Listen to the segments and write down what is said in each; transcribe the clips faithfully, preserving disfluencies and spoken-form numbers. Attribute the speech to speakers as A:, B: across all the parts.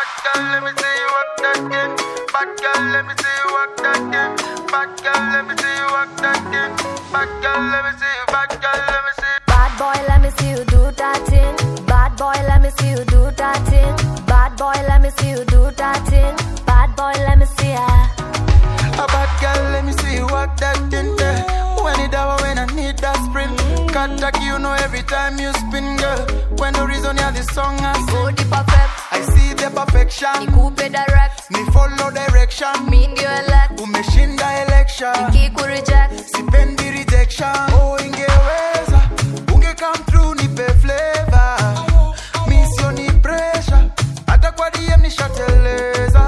A: Bad girl, let me see you work that thing. Bad girl, let me see you work that thing. Bad girl, let me see you work that thing. Bad girl, let me see you. Bad girl, let me see.
B: Bad boy, let me see you do that thing. Bad boy, let me see you do that thing. Bad boy, let me see you do that thing. Bad boy, let me see ya.
A: A bad girl, let me see you work that thing. Yeah. When it hour, when I need that sprint. Cut like you know every time you spin, girl. When the reason you're the song I sing.
B: Go the perfect.
A: I see the perfection.
B: Ni coupe direct.
A: Me follow direction.
B: Mean you elect.
A: Umeshinda election.
B: Kiku reject.
A: Sipendi rejection. Oh, ingeweza unge come through nipe flavor. Mi sio ni pressure. Hata kwa D M nishateleza.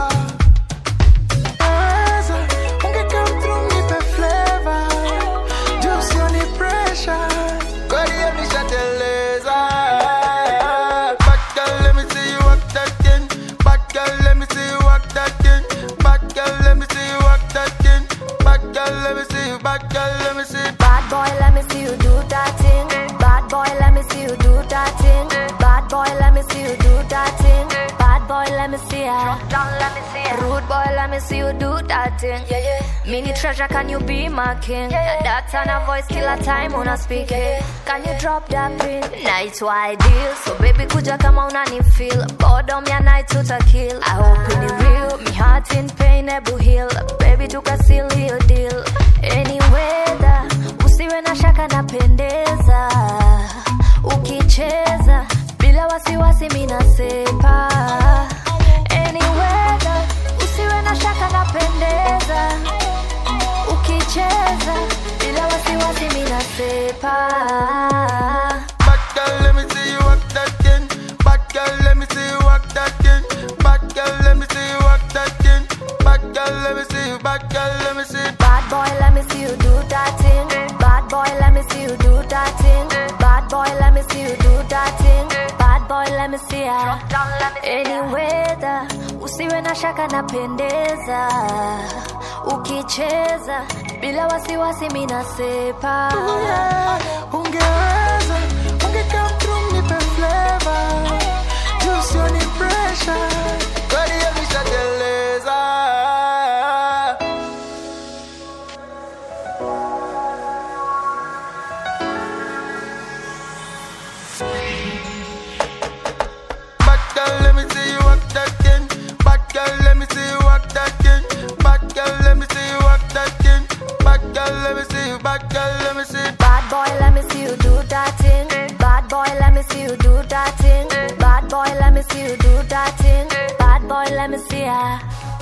A: Weza unge come through nipe flavor. Juu sio ni pressure. Kwa D M nishateleza. Bad girl, let me see you work that thing. Bad girl, let me see you work that thing. Bad girl, let me see you work that thing. Bad girl, let me see you. Bad girl, let me see.
B: Bad boy, let me see you do that thing. Bad boy, let me see you do that thing. Bad boy, let me see you do that thing. Bad boy, let me see ya. Down, let me see ya. Rude boy, let me see you do that thing. Yeah, yeah. Mini treasure, can you be my king? Yeah, yeah. That kind of voice killer time when I speak it. Can you drop that pin? Night wide deal. So baby, kuja kama unani feel. Boredom ya night to kill. I hope in the real. Me heart in pain, ebu heal. Baby, tuka seal your deal. Anyway, da. Usiwe na shaka napendeza. Ukicheza bila wasiwasi mina sepa. Anyway, da. Usiwe na shaka napendeza. Ukicheza bila wasiwasi mina sepa.
A: Bad girl, let me see you work that thing. Bad girl, let me see you work that thing. Bad girl, let me see you work that thing. Bad girl, let me see you. Bad girl, let me see.
B: Bad boy, let me see you do that thing. Bad boy, let me see you do that thing. Bad boy, let me see you do that thing. Bad boy, let me see ya. Anyway, da. Usiwe na shaka napendeza. Ukicheza bila wasiwasi mina sepa.
A: Ungeweza unge come through nipe flavor. Juu sio ni pressure. Kwani ya nishateleza. Bad girl, let me see you work that thing. Bad girl, let me see you work that thing. Bad girl, let me see you work that thing. Bad girl, let me see you. Bad girl, let me see.
B: Bad boy, let me see you do that thing. Bad boy, let me see you do that thing. Bad boy, let me see you do that thing. Bad boy, let me see ya.